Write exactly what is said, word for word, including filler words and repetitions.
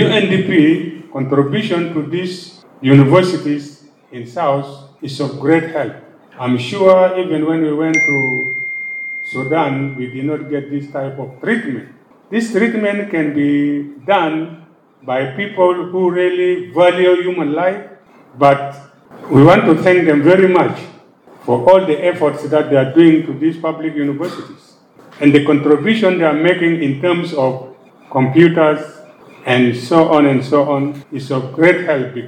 N D P contribution to these universities in South is of great help. I'm sure even when we went to Sudan, we did not get this type of treatment. This treatment can be done by people who really value human life, but we want to thank them very much for all the efforts that they are doing to these public universities and the contribution they are making in terms of computers and so on and so on is of great help.